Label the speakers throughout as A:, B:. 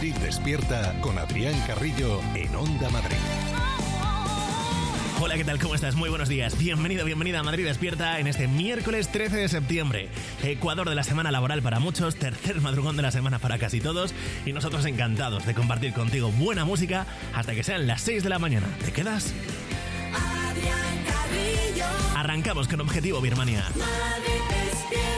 A: Madrid Despierta con Adrián Carrillo en Onda Madrid.
B: Hola, ¿qué tal? ¿Cómo estás? Muy buenos días. Bienvenido, bienvenida a Madrid Despierta en este miércoles 13 de septiembre. Ecuador de la semana laboral para muchos, tercer madrugón de la semana para casi todos, y nosotros encantados de compartir contigo buena música hasta que sean las 6 de la mañana. ¿Te quedas?
C: Adrián Carrillo.
B: Arrancamos con Objetivo Birmania.
C: Madrid Despierta.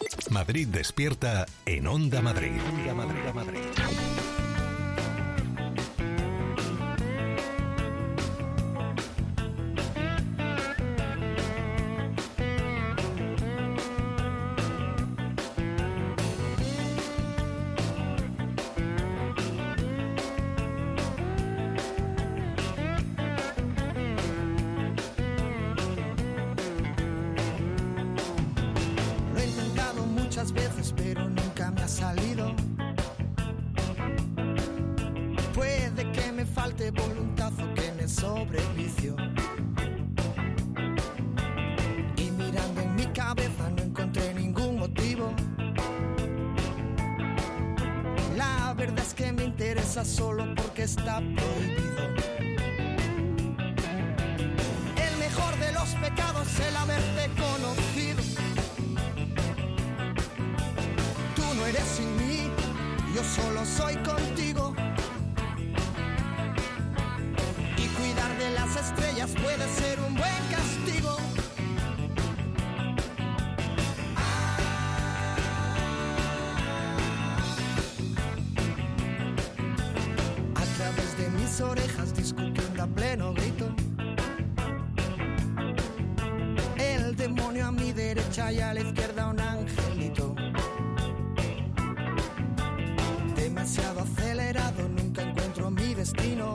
A: Madrid Despierta en Onda Madrid. Onda Madrid, Madrid.
D: Veces, pero nunca me ha salido. Puede que me falte voluntad o que me sobre vicio. Y mirando en mi cabeza no encontré ningún motivo. La verdad es que me interesa solo porque está prohibido. El mejor de los pecados es el haberte conocido. No eres sin mí, yo solo soy contigo. Y cuidar de las estrellas puede ser un buen castigo. A través de mis orejas discutiendo a pleno grito. El demonio a mi derecha y a la izquierda un angelito. Demasiado acelerado, nunca encuentro mi destino.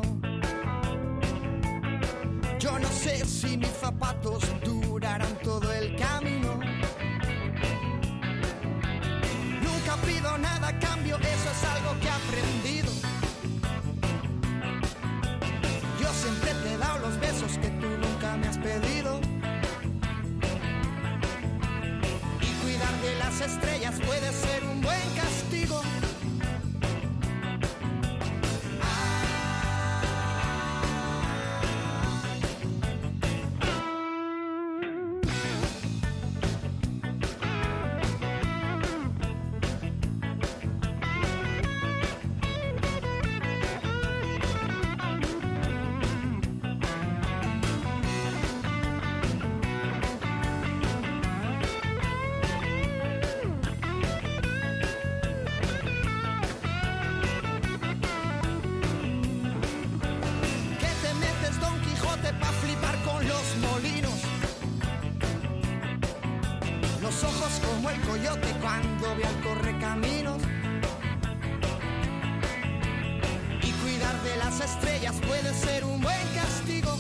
D: Yo no sé si mis zapatos durarán todo el camino. Nunca pido nada a cambio, eso es algo que he aprendido. Yo siempre te he dado los besos que tú nunca me has pedido. Y cuidar de las estrellas puede ser un buen castigo. Como el coyote cuando ve al correcaminos. Y cuidar de las estrellas puede ser un buen castigo.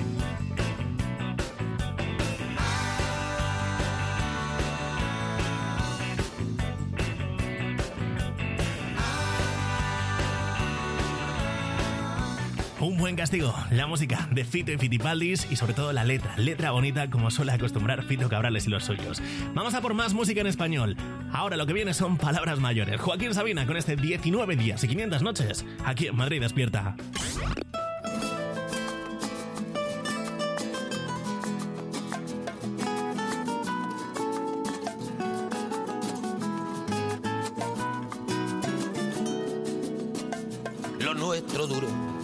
B: Un buen castigo, la música de Fito y Fitipaldis y sobre todo la letra bonita como suele acostumbrar Fito Cabrales y los suyos. Vamos a por más música en español. Ahora lo que viene son palabras mayores. Joaquín Sabina con este 19 días y 500 noches aquí en Madrid Despierta.
E: Lo nuestro duro.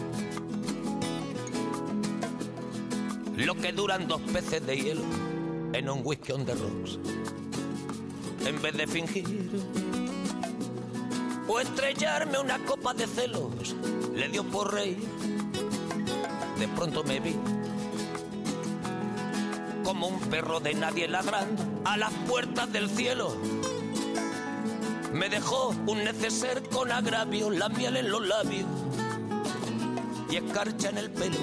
E: Lo que duran 2 peces de hielo en un whisky on the rocks. En vez de fingir o estrellarme una copa de celos, le dio por reír. De pronto me vi como un perro de nadie ladrando a las puertas del cielo. Me dejó un neceser con agravio, la miel en los labios y escarcha en el pelo.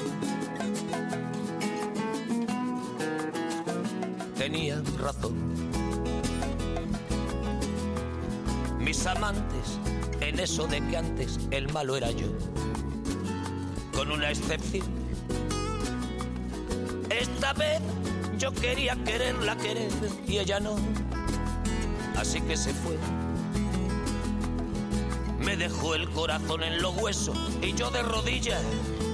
E: Tenía razón. Mis amantes, en eso de que antes el malo era yo, con una excepción. Esta vez yo quería quererla querer y ella no, así que se fue. Me dejó el corazón en los huesos y yo de rodillas.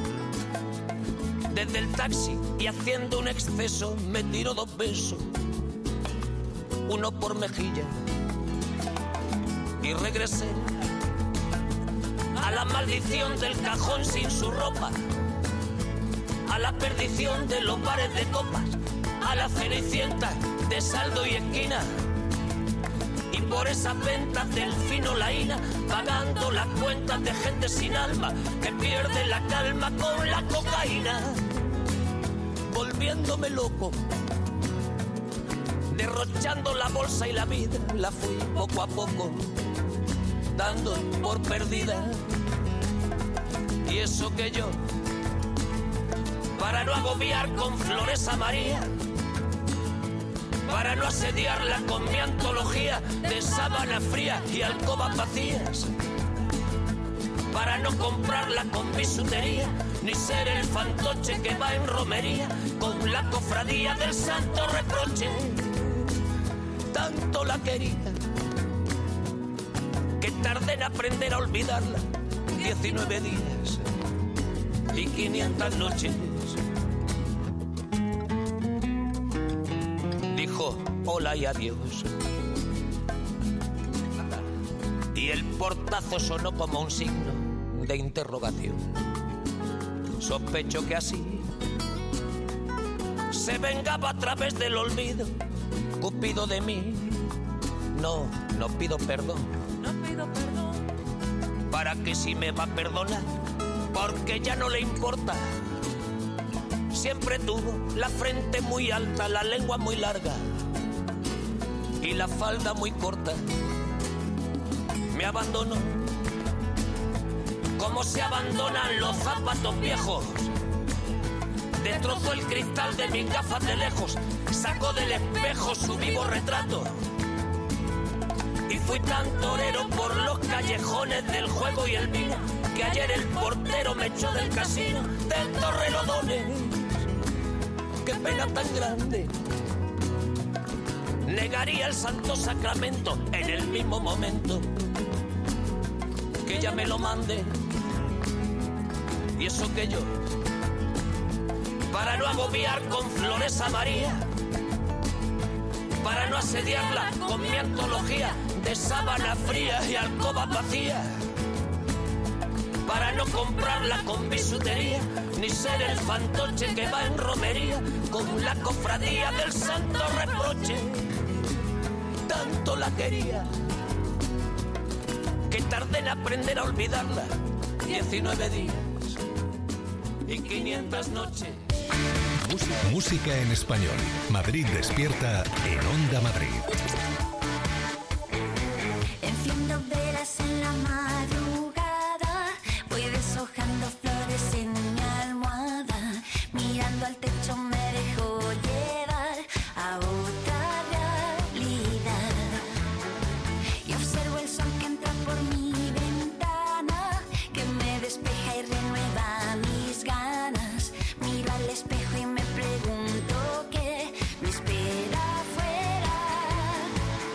E: Desde el taxi y haciendo un exceso me tiró 2 besos, uno por mejilla, y regresé a la maldición del cajón sin su ropa, a la perdición de los bares de copas, a la cenicienta de saldo y esquina. y por esas ventas del fino laína, pagando las cuentas de gente sin alma que pierde la calma con la cocaína, volviéndome loco, derrochando la bolsa y la vida, la fui poco a poco dando por perdida. Y eso que yo, para no agobiar con flores a María, para no asediarla con mi antología de sábana fría y alcobas vacías, para no comprarla con bisutería, ni ser el fantoche que va en romería con la cofradía del santo reproche. Tanto la quería que tardé en aprender a olvidarla. 19 días y 500 noches. Dijo hola y adiós, y el portazo sonó como un signo de interrogación. Sospecho que así se vengaba a través del olvido Cupido de mí. No pido perdón. No pido perdón. ¿Para que si me va a perdonar? Porque ya no le importa. Siempre tuvo la frente muy alta, la lengua muy larga y la falda muy corta. Me abandonó como se abandonan los zapatos viejos. Destrozó el cristal de mis gafas de lejos, sacó del espejo su vivo retrato. Y fui tan torero por los callejones del juego y el vino, que ayer el portero me echó del casino del Torrelodones. Qué pena tan grande. Negaría el santo sacramento en el mismo momento que ella me lo mande. Y eso que yo, para no agobiar con flores a María, para no asediarla con mi antología de sábana fría y alcobas vacías, para no comprarla con bisutería, ni ser el fantoche que va en romería con la cofradía del santo reproche. Tanto la quería que tardé en aprender a olvidarla. 19 días y 500 noches.
A: Música en español. Madrid despierta en Onda Madrid.
F: Enciendo velas en la madrugada, voy deshojando flores en mi almohada, mirando al techo me dejo llevar a otra realidad. Y observo el sol que entra por mi ventana, que me despeja y renueva mis ganas. Miro al espejo y me pregunto qué me espera afuera.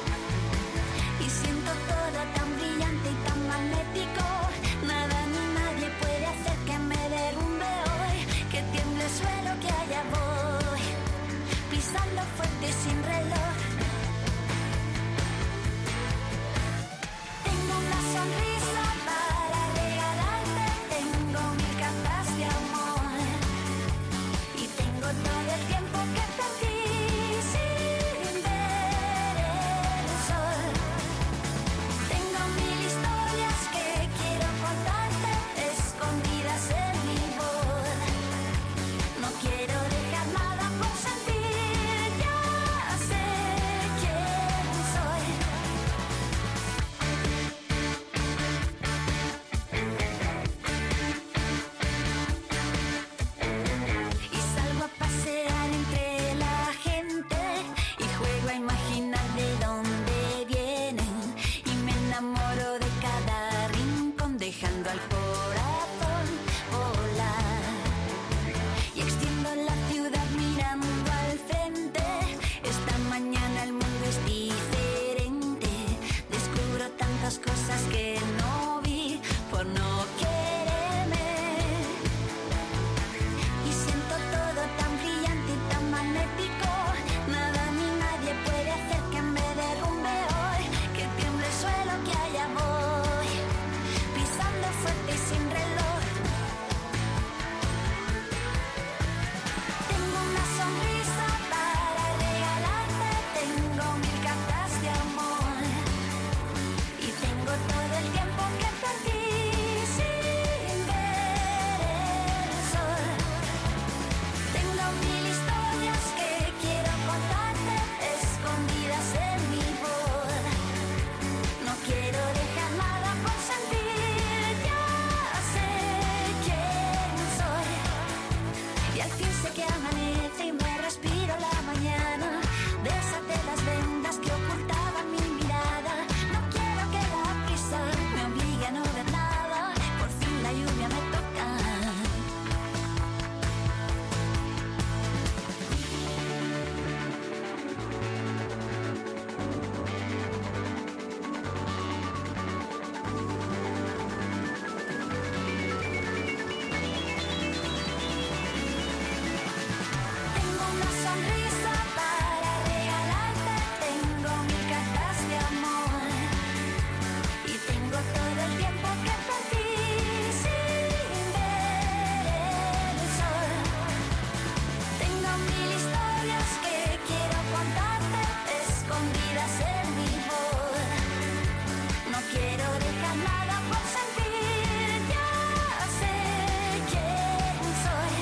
F: vida ser mi voz. No quiero dejar nada por sentir, ya sé quién soy.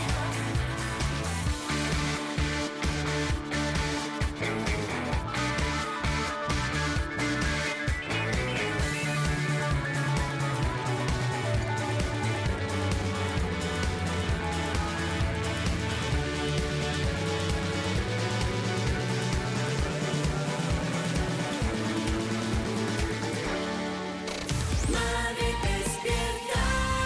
C: Madrid despierta.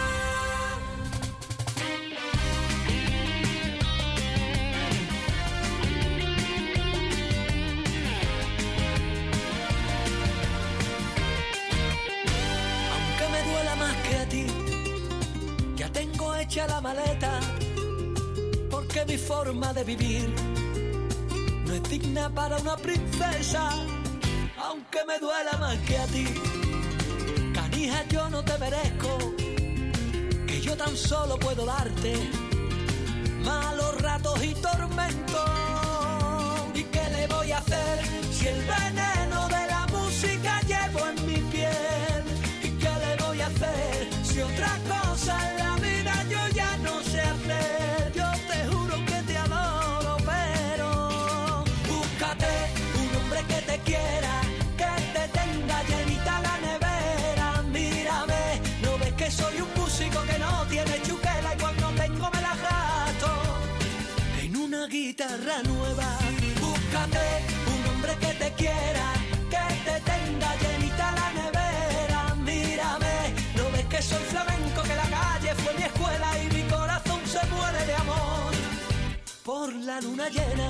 G: Aunque me duela más que a ti, ya tengo hecha la maleta, porque mi forma de vivir no es digna para una princesa. Aunque me duela más que a ti, canija, yo no te merezco, que yo tan solo puedo darte malos ratos y tormentos. ¿Y qué le voy a hacer si el veneno de la música llevo en mi piel? ¿Y qué le voy a hacer si otra cosa en la vida yo ya no sé hacer? Yo te juro que te adoro, pero búscate un hombre que te quiera, que te tenga llenita la nevera. Mírame, ¿no ves que soy un músico que no tiene chuquela y cuando tengo me la gasto en una guitarra nueva? Búscate un hombre que te quiera, que te tenga llenita la nevera. Mírame, ¿no ves que soy flamenco, que la calle fue mi escuela y mi corazón se muere de amor por la luna llena?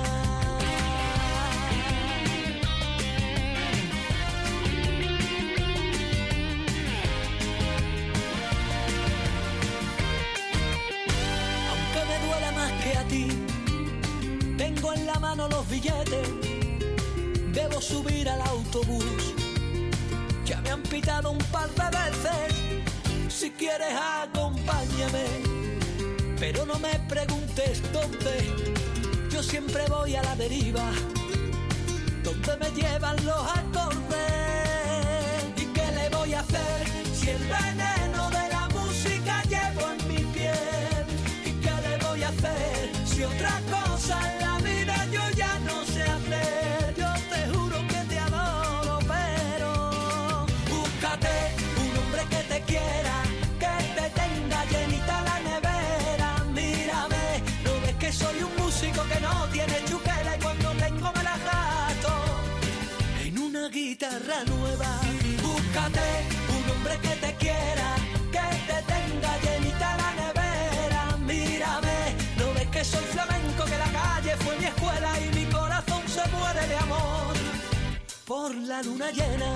G: Aunque me duela más que a ti, tengo en la mano los billetes, debo subir al autobús. Ya me han pitado un par de veces, si quieres acompáñame, pero no me preguntes dónde, yo siempre voy a la deriva, donde me llevan los acordes. ¿Y qué le voy a hacer si el veneno de la música llevo en mi piel? ¿Y qué le voy a hacer si otra cosa en la vida yo ya no sé hacer? Yo te juro que te adoro, pero búscate un hombre que te quiera, que te tenga llenita la nevera. Mírame, ¿no ves que soy un músico que no tiene chuquela y cuando tengo me la gasto en una guitarra nueva? Búscate un hombre que te quiera, que te tenga llenita la nevera. Mírame, ¿no ves que soy flamenco, que la calle fue mi escuela y mi corazón se muere de amor por la luna llena?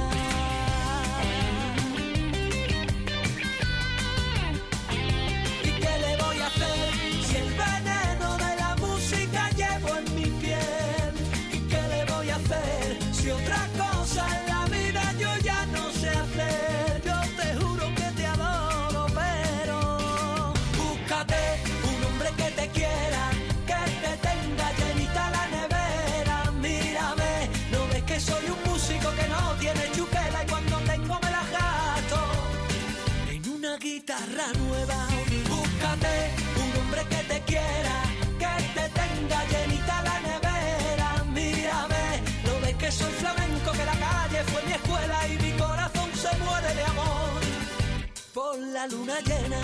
G: ¿Y qué le voy a hacer si el veneno de la música llevo en mi piel? ¿Y qué le voy a hacer si otra cosa en la vida yo ya no sé hacer? Yo te juro que te adoro, pero búscate un hombre que te quiera, que te tenga llenita la nevera. Mírame, ¿no ves que soy un músico que no tiene chuquela y cuando tengo me la gasto en una guitarra nueva? Búscate un hombre que te quiera, que te tenga llenita la nevera. Mírame, ¿no ves que soy flamenco, que la calle fue mi escuela y mi corazón se muere de amor por la luna llena?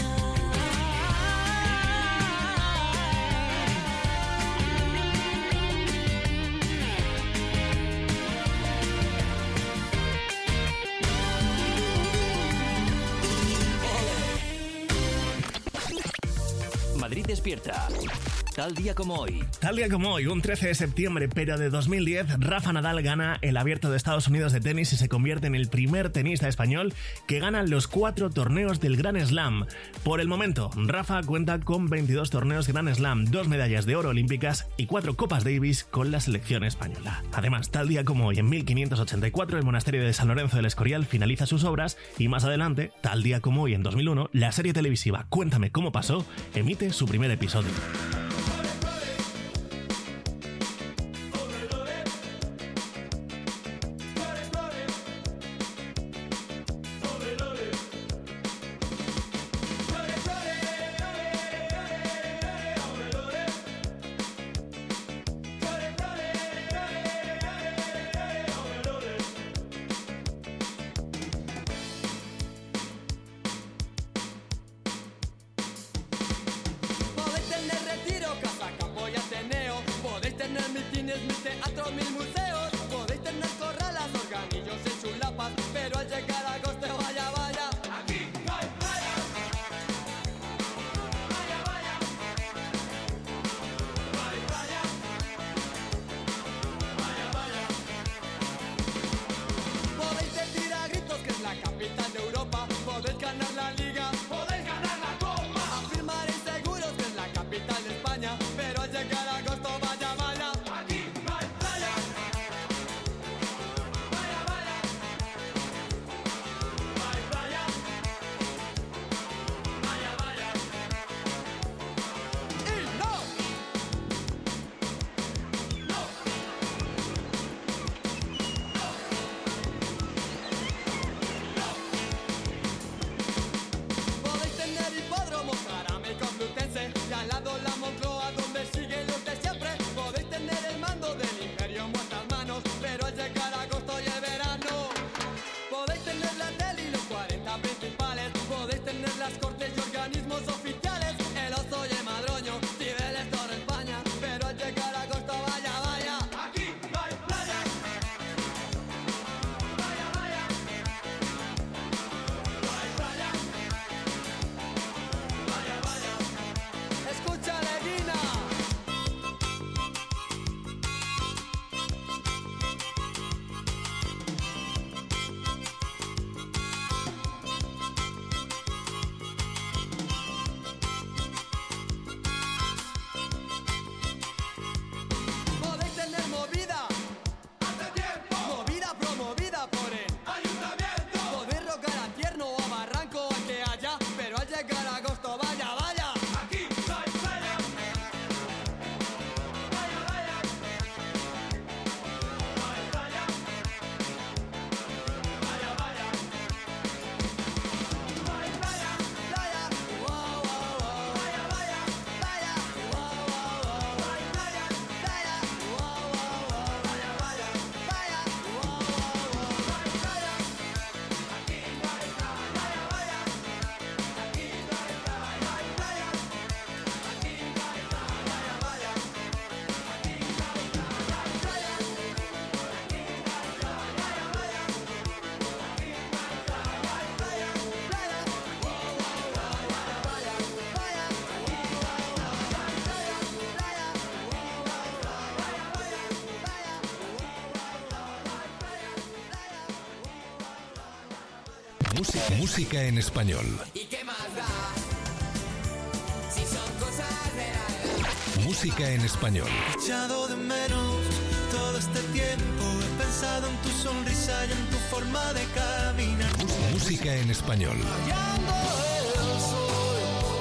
H: Madrid despierta. Tal día como hoy.
B: Tal día como hoy, un 13 de septiembre, pero de 2010, Rafa Nadal gana el Abierto de Estados Unidos de tenis y se convierte en el primer tenista español que gana los 4 torneos del Grand Slam. Por el momento, Rafa cuenta con 22 torneos Grand Slam, 2 medallas de oro olímpicas y 4 Copas Davis con la selección española. Además, tal día como hoy, en 1584, el monasterio de San Lorenzo del Escorial finaliza sus obras y más adelante, tal día como hoy, en 2001, la serie televisiva Cuéntame cómo pasó emite su primer episodio.
A: Música en español.
I: ¿Y qué más da? Si son cosas de la...
A: Música en español.
J: He echado de menos todo este tiempo. He pensado en tu sonrisa y en tu forma de caminar.
A: Música en español.
J: Rayando el sol.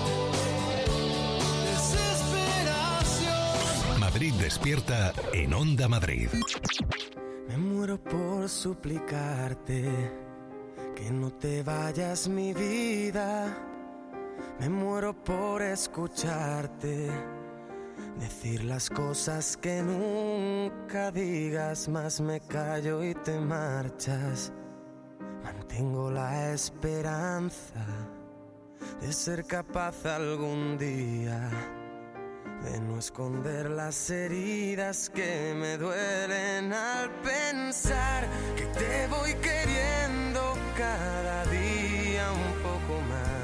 J: Desesperación.
A: Madrid despierta en Onda Madrid.
J: Me muero por suplicarte que no te vayas, mi vida. Me muero por escucharte decir las cosas que nunca digas, más me callo y te marchas. Mantengo la esperanza de ser capaz algún día de no esconder las heridas que me duelen al pensar que te voy queriendo cada día un poco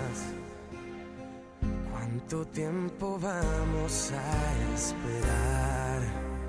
J: más. ¿Cuánto tiempo vamos a esperar?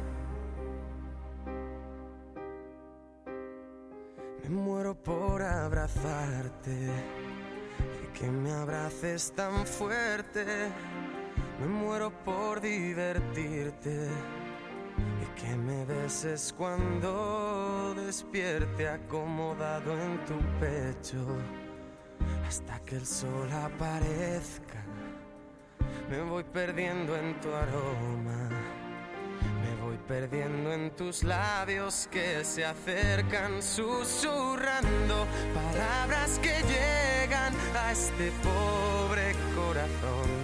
J: Me muero por abrazarte y que me abraces tan fuerte. Me muero por divertirte y que me beses cuando despierte acomodado en tu pecho hasta que el sol aparezca. Me voy perdiendo en tu aroma, me voy perdiendo en tus labios que se acercan susurrando palabras que llegan a este pobre corazón.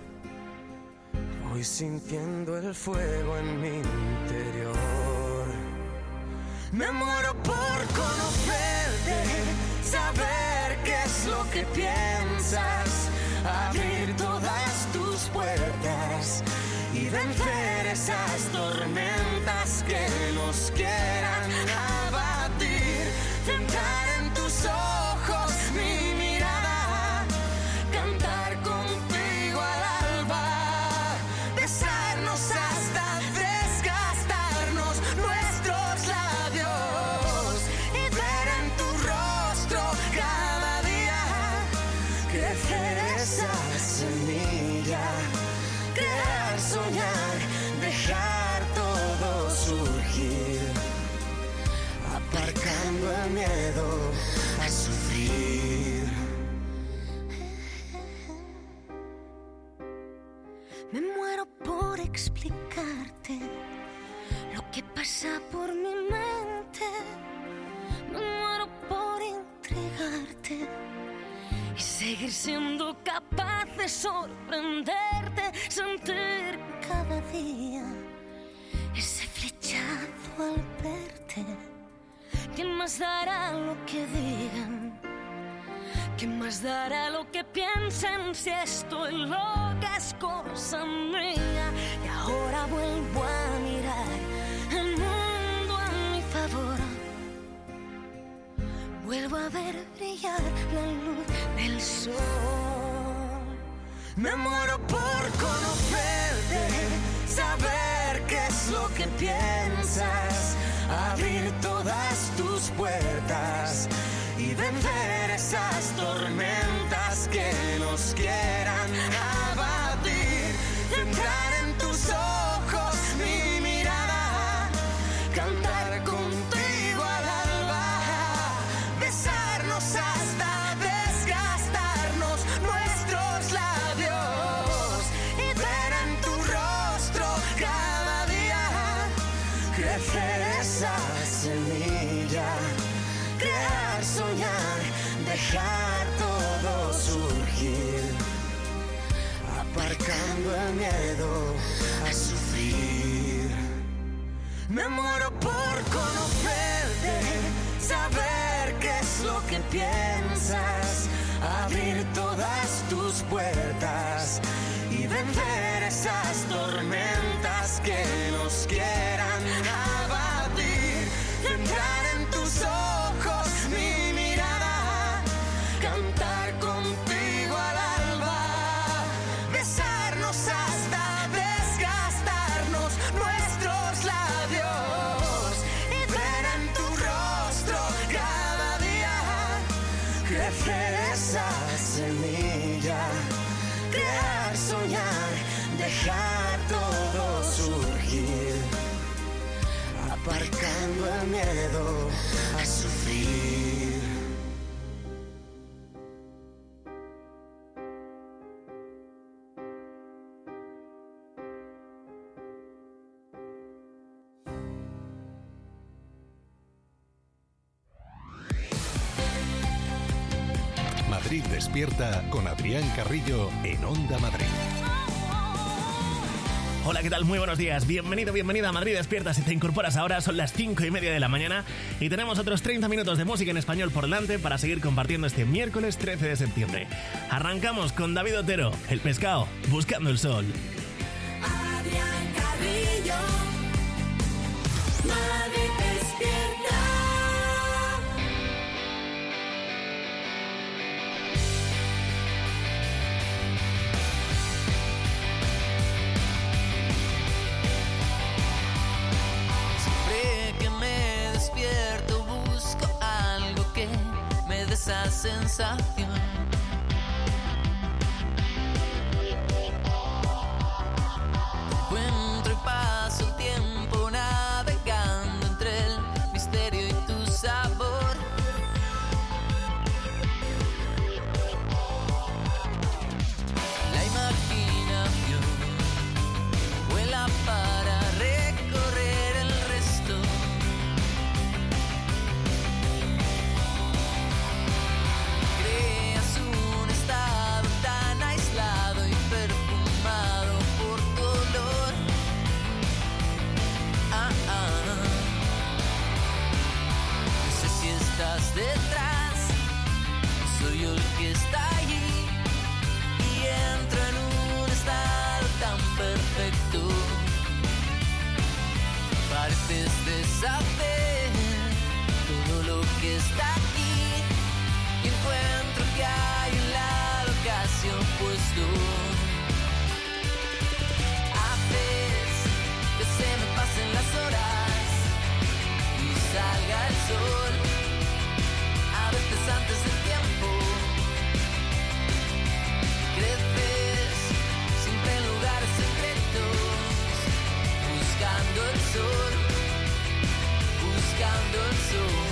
J: Voy sintiendo el fuego en mi interior. Me muero por conocerte, saber qué es lo que piensas, abrir todas tus puertas y vencer esas tormentas que nos quieran abatir. Centrar en tus ojos mi mirada, cantar contigo al alba, besarnos hasta desgastarnos nuestros labios y ver en tu rostro cada día crecer esa semilla, crear, soñar, dejar todo surgir, aparcando el miedo a sufrir.
F: Me muero por explicarte lo que pasa por mi mente. Me muero por intrigarte y seguir siendo capaz de sorprenderte, sentir cada día ese flechazo al verte. ¿Quién más dará lo que digan? ¿Quién más dará lo que piensen si estoy loca es cosa mía? Y ahora vuelvo a mirar el mundo a mi favor. Vuelvo a ver brillar la luz del sol.
J: Me muero por conocerte, saber qué es lo que piensas, abrir todas tus puertas y vencer esas tormentas que nos quieran abatir. Centrar en tus ojos mi mirada, cantar contigo al alba, besarnos hasta desgastarnos nuestros labios y ver en tu rostro cada día crecer esa semilla, crear, soñar, dejar todo surgir, aparcando el miedo a sufrir. Me muero por conocerte, saber qué es lo que piensas, abrir todas tus puertas y vencer esas tormentas que nos quieran abatir. Centrar en tus ojos mi mirada, cantar contigo al alba, besarnos hasta desgastarnos nuestros labios y ver en tu rostro cada día
D: crecer esa semilla, crear, soñar, dejar todo surgir, aparcando el miedo a sufrir.
A: Madrid Despierta con Adrián Carrillo en Onda Madrid.
B: Hola, ¿qué tal? Muy buenos días. Bienvenido, bienvenida a Madrid Despierta. Si te incorporas ahora, son las 5:30 de la mañana y tenemos otros 30 minutos de música en español por delante para seguir compartiendo este miércoles 13 de septiembre. Arrancamos con David Otero, El Pescado, Buscando el Sol.
C: Adrián Carrillo, Madrid Despierta.
K: Busco algo que me dé esa sensación. Encuentro y paso el tiempo navegando entre el misterio y tu sabor. La imaginación vuela para recorrer el resto. Detrás, soy yo el que está allí y entro en un estado tan perfecto. Pareces deshacer todo lo que está aquí y encuentro que hay un lado casi opuesto. Haces que se me pasen las horas y salga el sol. A veces antes del tiempo creces siempre en lugares secretos, buscando el sol, buscando el sol.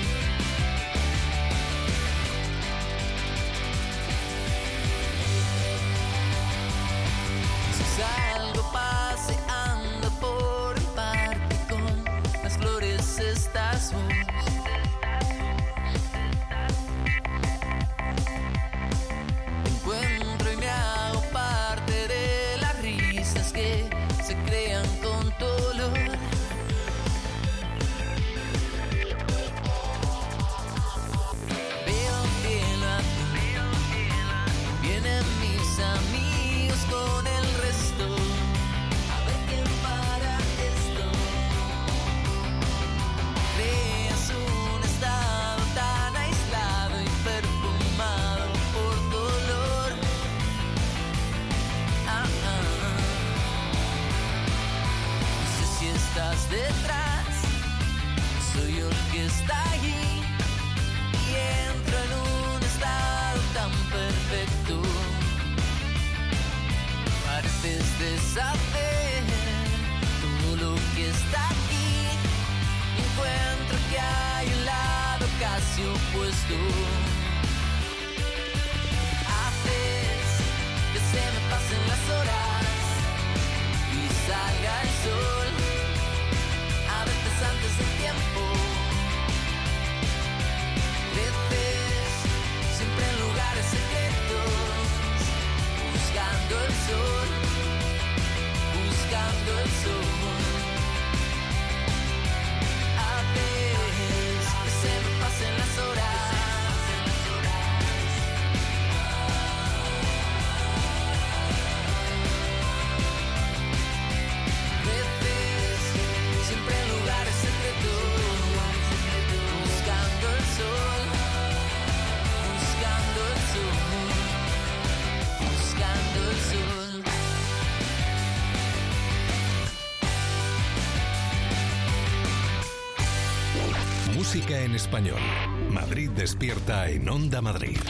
K: Si salgo paseando por el parque con las flores estás vos. Encuentro y me hago parte de las risas que se crean con dolor. Veo un cielo azul, vienen mis amigos con el resto. A ver quién para esto. Creas un estado tan aislado y perfumado por dolor. No sé si estás detrás, soy yo el que está allí y entro en un estado tan perfecto. Pareces deshacer todo lo que está aquí y encuentro que hay un lado casi opuesto. Haces que se me pasen las horas y salga el sol. A veces antes del tiempo creces siempre en lugares secretos, buscando el sol, buscando el sol. Haces que se me pasen las horas
A: en español. Madrid Despierta en Onda Madrid.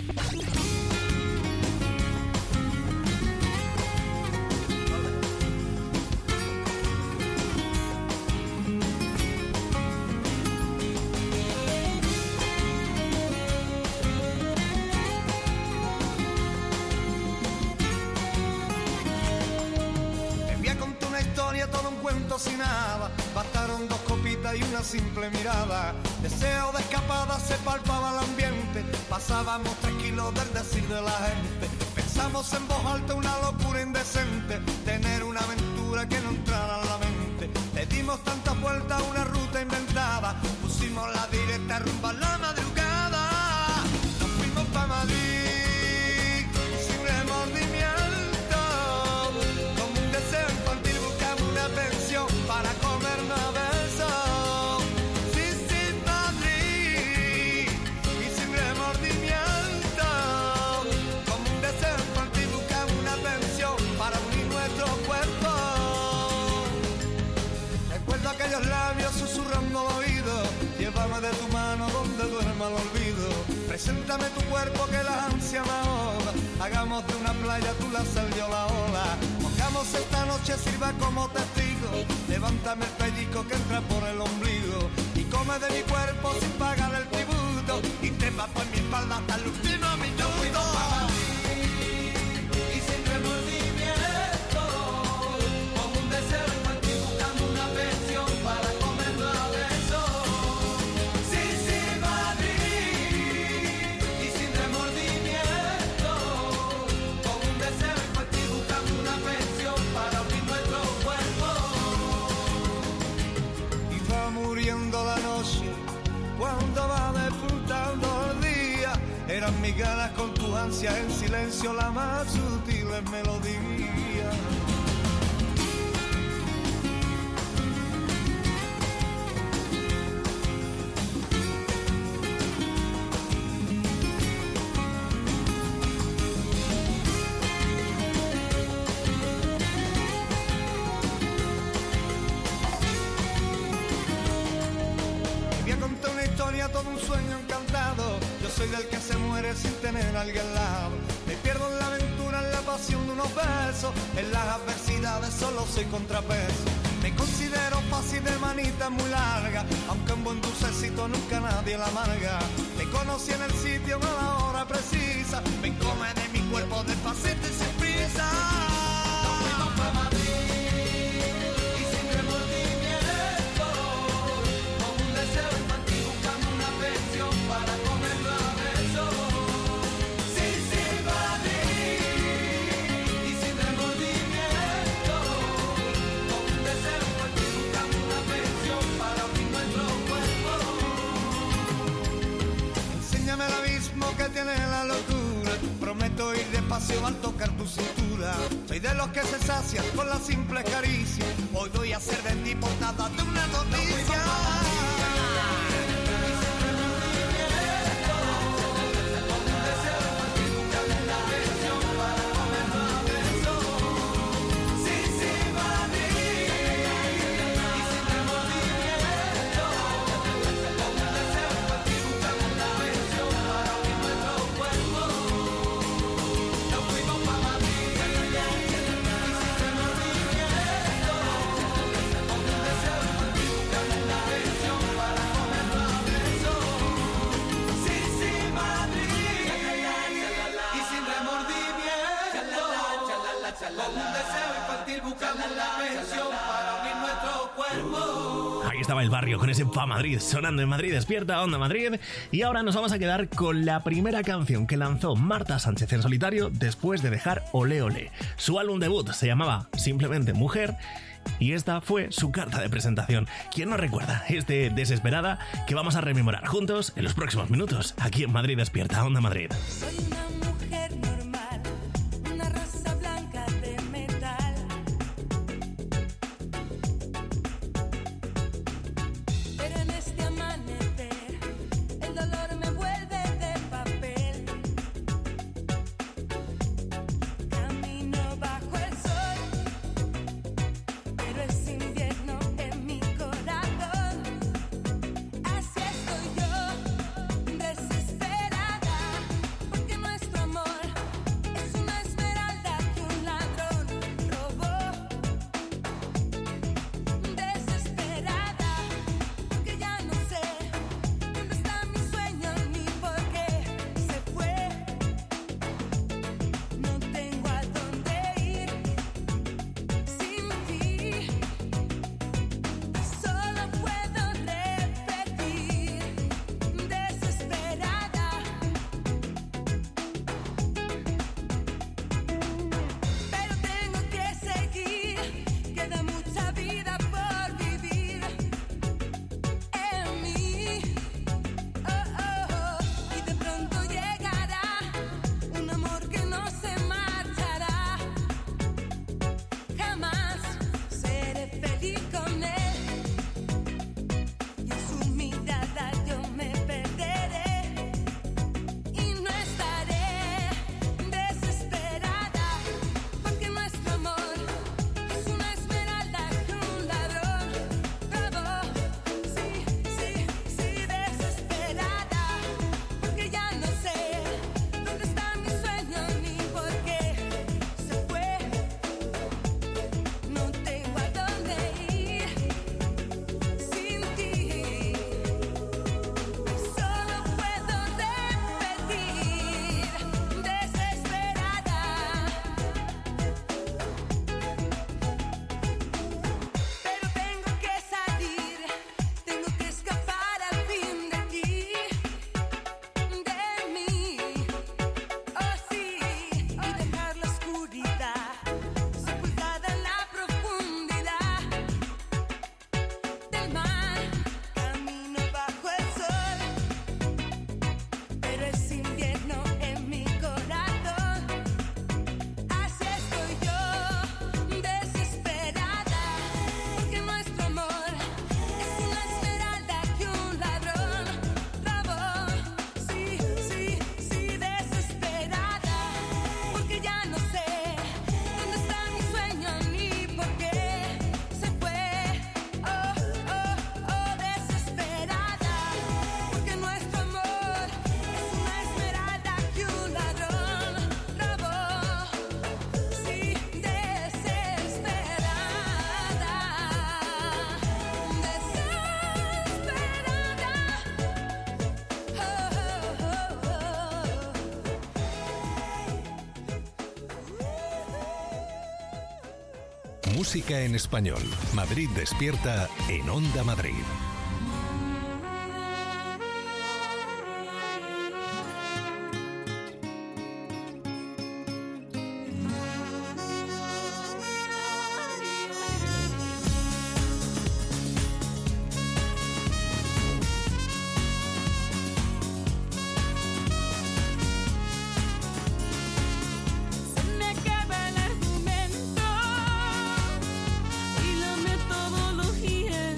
D: Sin nada, bastaron 2 copitas y una simple mirada. Deseo de escapada, se palpaba el ambiente. Pasábamos tranquilos del decir de la gente. Pensamos en voz alta una locura indecente, tener una aventura que no entrara en la mente. Le dimos tantas vueltas a una ruta inventada, pusimos la directa rumbo a la madrugada. Nos fuimos pa' Madrid sin remordimiento, como un deseo infantil buscamos una pensión para comernos a besos. Sí, sin Madrid y sin remordimiento, como un deseo infantil buscamos una pensión para unir nuestros cuerpos. Recuerdo aquellos labios susurrando al oído, llévame de tu mano donde duerma el olvido. Preséntame tu cuerpo que la ansia me ahoga, hagamos de una playa tú la sal yo la ola. Mojamos esta noche, sirva como testigo, levántame el pellizco que entra por el ombligo y come de mi cuerpo sin pagar el tributo y trepa por mi espalda hasta el último minuto. Y sin remordimiento, como un deseo infantil buscando una pensión para comernos a besos. Sí, sí, Madrid. Y sin remordimiento, como un deseo infantil buscando una pensión para unir nuestros cuerpos. Y va muriendo la noche cuando va despuntando el día. Eran mis ganas con tu ansia en silencio, la más sutil melodía. Voy a contar una historia, todo un sueño encantado. Yo soy del que se muere sin tener a alguien al lado. Me pierdo en la aventura, en la pasión de unos besos. En las adversidades solo soy contrapeso. Me considero fácil de manita muy larga, aunque un buen dulcecito nunca nadie la amarga. Te conocí en el sitio a la hora precisa. Ven, come de mi cuerpo despacito y sin prisa. Nos fuimos pa' Madrid y sin remordimiento, como un deseo infantil buscando una pensión para comerlo a besos. Sí, sí, Madrid y sin remordimiento, como un deseo infantil buscando una pensión para unir nuestros cuerpos. Enséñame el abismo que tiene la locura, prometo ir despacio al tocar tu cintura. Soy de los que se sacian con la simple caricia, hoy voy a ser de ti portada de una noticia.
B: Ahí estaba el barrio con ese Pa' Madrid sonando en Madrid Despierta, Onda Madrid. Y ahora nos vamos a quedar con la primera canción que lanzó Marta Sánchez en solitario después de dejar Olé Olé. Su álbum debut se llamaba simplemente Mujer y esta fue su carta de presentación. ¿Quién nos recuerda este Desesperada que vamos a rememorar juntos en los próximos minutos aquí en Madrid Despierta, Onda Madrid?
C: Soy una mujer normal, una rosa blanca de metal. Pero en este amanecer, el dolor me vuelve de papel. Camino bajo el sol, pero es invierno en mi corazón. Así estoy yo.
A: Música en español. Madrid Despierta en Onda Madrid.
C: Y la metodología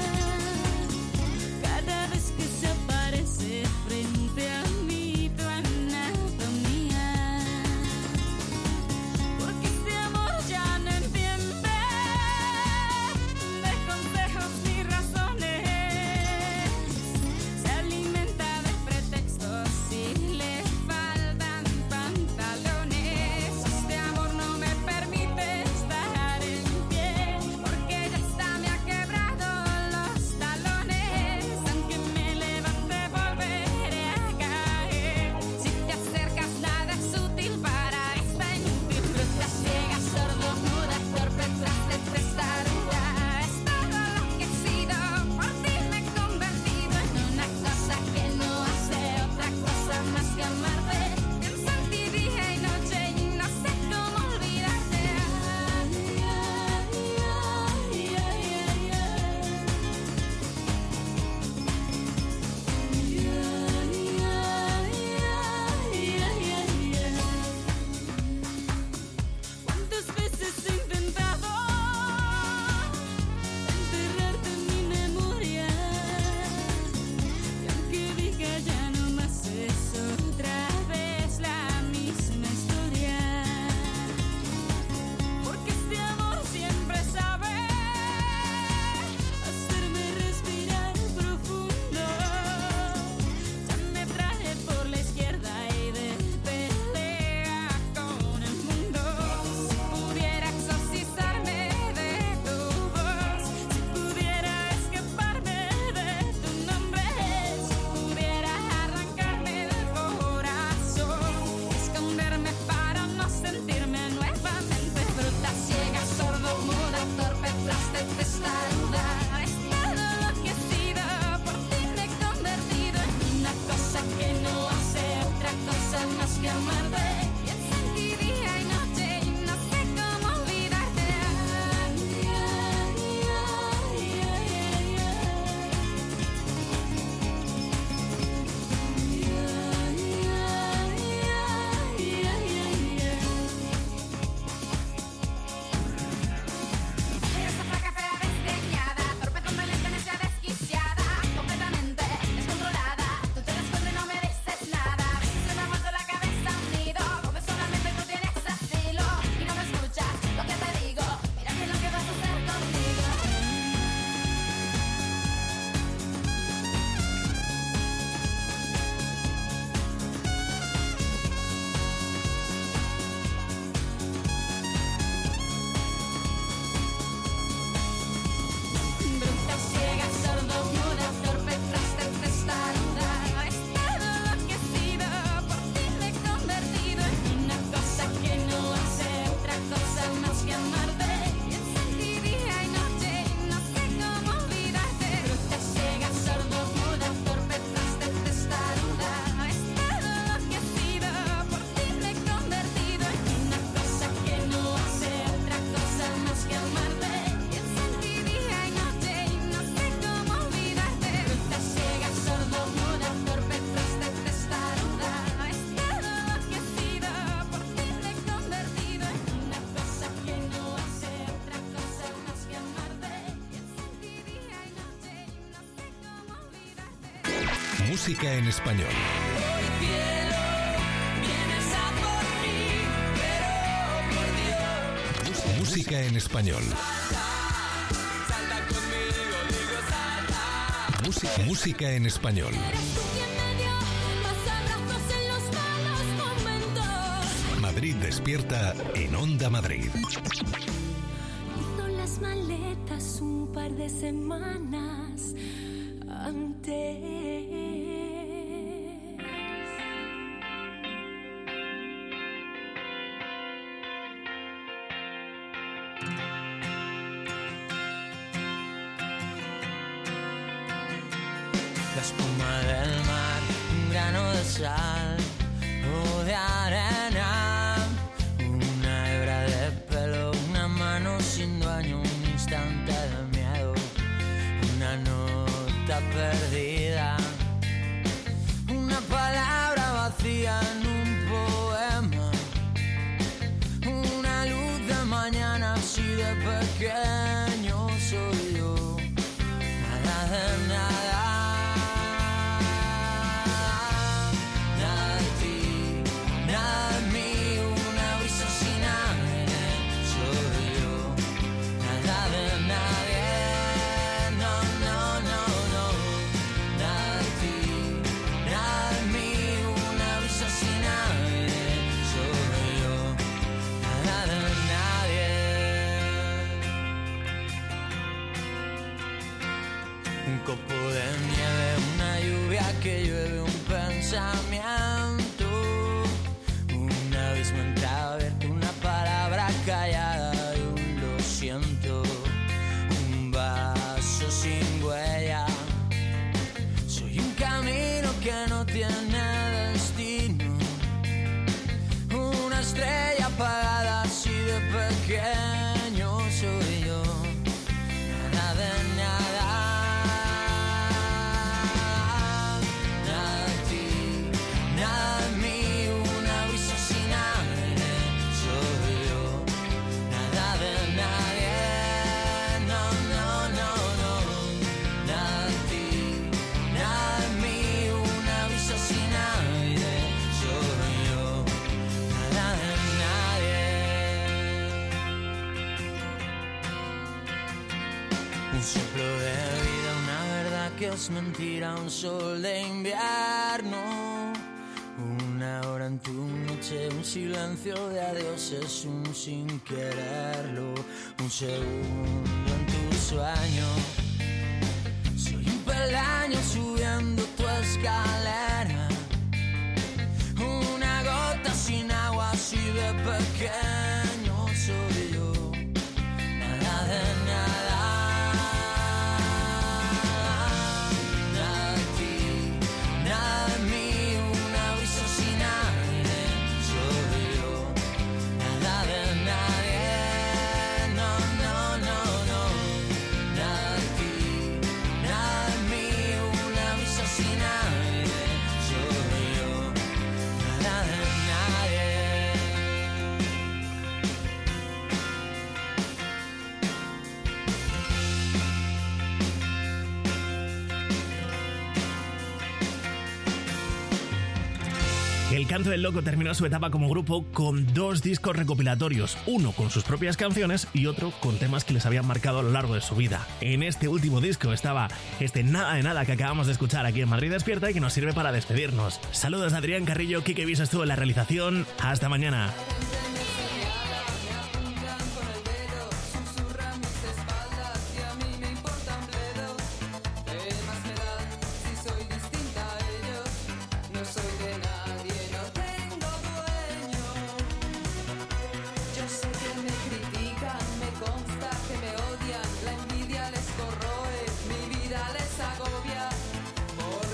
A: Música en español. Música en español. Música en español. Madrid Despierta en Onda Madrid.
C: Hizo las maletas un par de semanas antes.
K: espuma del mar, un grano de sal o de arena, una hebra de pelo, una mano sin dueño, un instante de miedo, una nota perdida, una palabra vacía en un poema, una luz de mañana así de pequeño soy yo, nada de nada. Un copo de nieve, una lluvia que llueve, un pensamiento, un abismo entreabierto, una palabra callada y un lo siento, un vaso sin huella. Soy un camino que no tiene destino, una estrella apagada así de pequeño soy yo, nada de nada. Un soplo de vida, una verdad que es mentira, un sol de invierno, una hora en tu noche, un silencio de adioses, un sin quererlo, un segundo en tu sueño. Soy un peldaño subiendo tu escalera, una gota sin agua así de pequeño soy yo, nada de nada.
B: El Canto del Loco terminó su etapa como grupo con 2 discos recopilatorios, uno con sus propias canciones y otro con temas que les habían marcado a lo largo de su vida. En este último disco estaba este Nada de Nada que acabamos de escuchar aquí en Madrid Despierta y que nos sirve para despedirnos. Saludos de Adrián Carrillo, Quique Viso estuvo en la realización. Hasta mañana.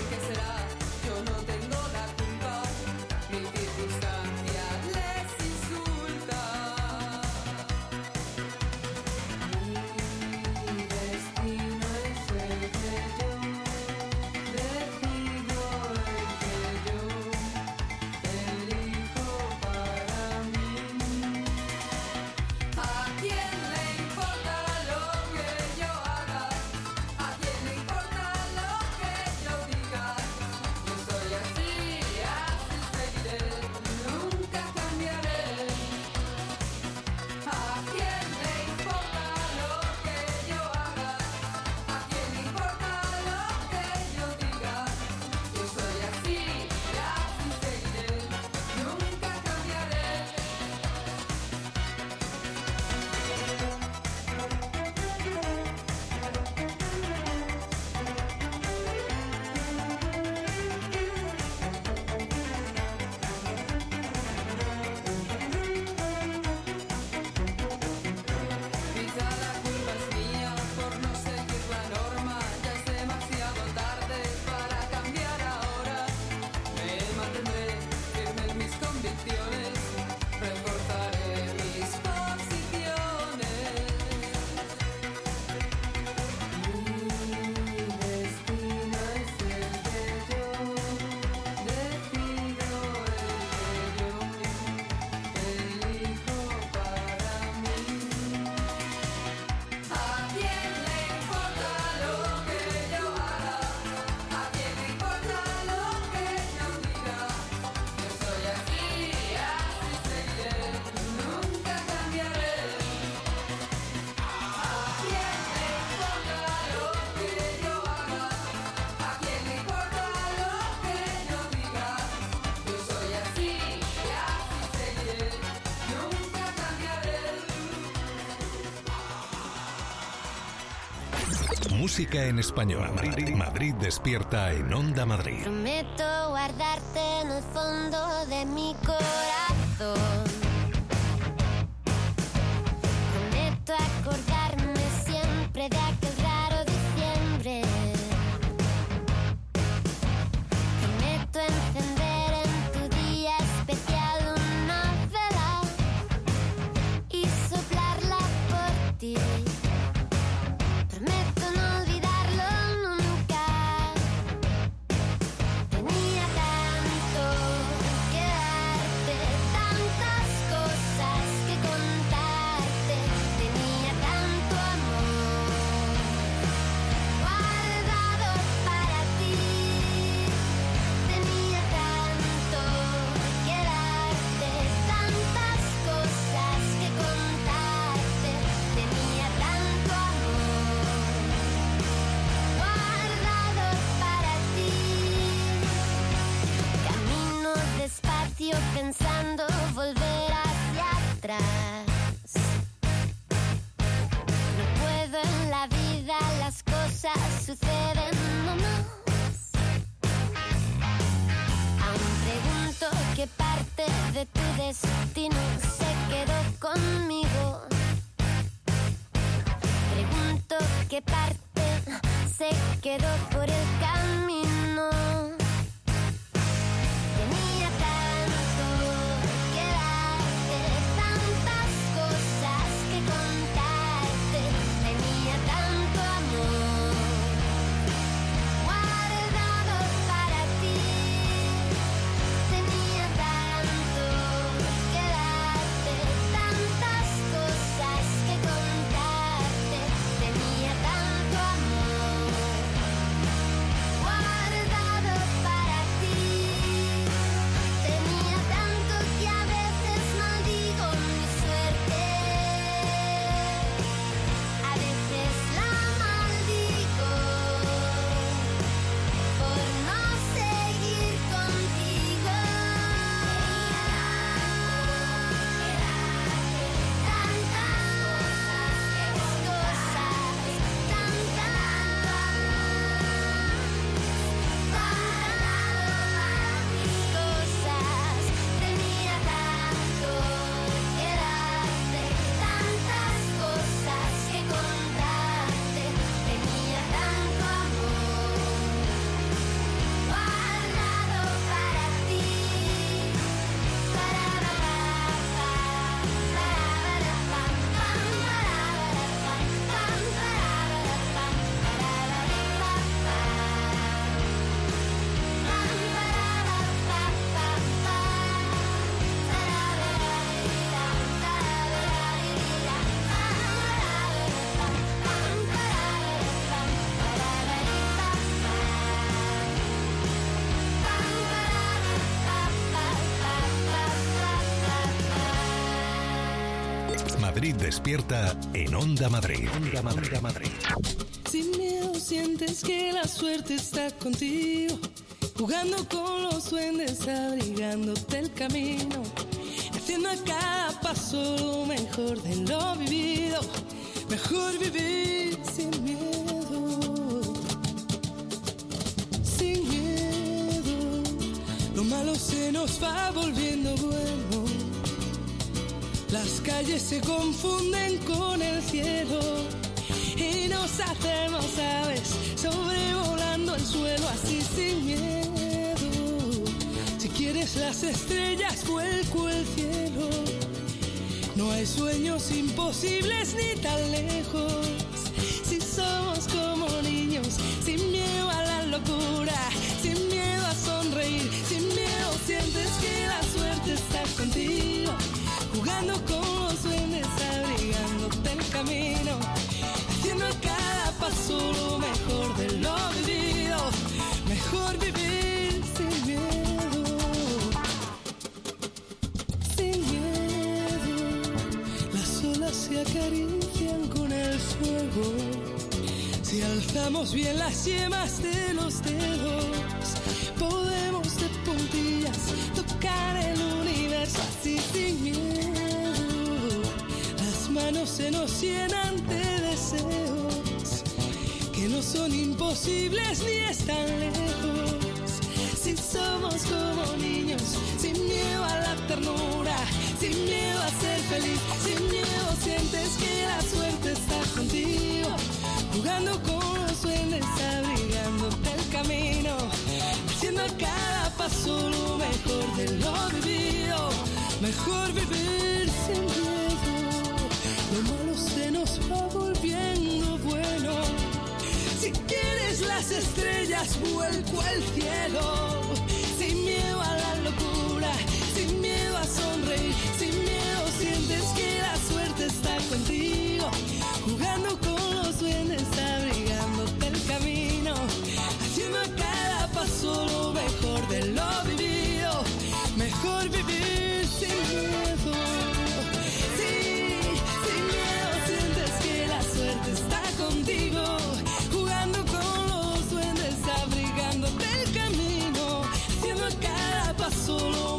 C: Circunstancia les
A: Música en español. Madrid despierta en Onda Madrid.
F: Prometo guardarte en el fondo de mi corazón. Prometo acordarme siempre de aquel raro diciembre. Prometo encender en tu día especial una vela y soplarla por ti. Prometo no olvidarlo nunca. Tenía tanto que darte, tantas cosas que contarte. Tenía tanto amor guardado para ti. Tenía tanto que darte, tantas cosas que contarte. Tenía tanto amor guardado para ti. Camino despacio pensando volver hacia atrás. No puedo en la vida, las cosas suceden nomás. Aún pregunto qué parte de tu destino se quedó conmigo. Pregunto qué parte se quedó por el camino. Tenía tanto que darte, tantas cosas que contarte. Tenía tanto amor guardado para ti. Tenía tanto que darte, tantas cosas que contarte. Tenía tanto amor guardado para ti. Tenía tanto que a veces maldigo mi suerte. A veces la maldigo por no seguir contigo. Tantas cosas, cosas. Tenía tanto que darte, tantas cosas que contarte. Tenía tanto amor guardado para ti.
A: Madrid despierta en Onda Madrid. Onda Madrid.
L: Sin miedo sientes que la suerte está contigo, jugando con los duendes, abrigándote el camino, haciendo a cada paso lo mejor de lo vivido. Mejor vivir sin miedo, sin miedo. Lo malo se nos va volviendo bueno. Las calles se confunden con el cielo y nos hacemos aves sobrevolando el suelo así sin miedo. Si quieres las estrellas, vuelco el cielo. No hay sueños imposibles ni tan lejos. Si somos como niños, sin miedo a la locura, sin miedo a sonreír, sin miedo sientes que la suerte está contigo, jugando con los duendes, abrigándote el camino, haciendo a cada paso lo mejor de lo vivido. Mejor vivir sin miedo, sin miedo. Las olas se acarician con el fuego. Si alzamos bien las yemas de los dedos, podemos de puntillas tocar el universo así sin miedo. Las manos se nos llenan de deseos que nos no son imposibles ni están lejos. Si somos como niños, sin miedo a la ternura, sin miedo a ser feliz, sin miedo sientes que la suerte está contigo, jugando con los duendes, abrigándote el camino, haciendo a cada paso lo mejor de lo vivido. Mejor vivir sin miedo, lo malo se nos va volviendo bueno. Si quieres las estrellas, vuelco al cielo, sin miedo a la locura, sin miedo a sonreír, sin miedo sientes que la suerte está contigo, jugando con los duendes, abrigándote el camino, haciendo a cada paso lo mejor de lo vivido. Mejor vivir sin miedo. Sí, sin miedo sientes que la suerte está contigo, jugando con los duendes, abrigándote el camino, haciendo a cada paso lo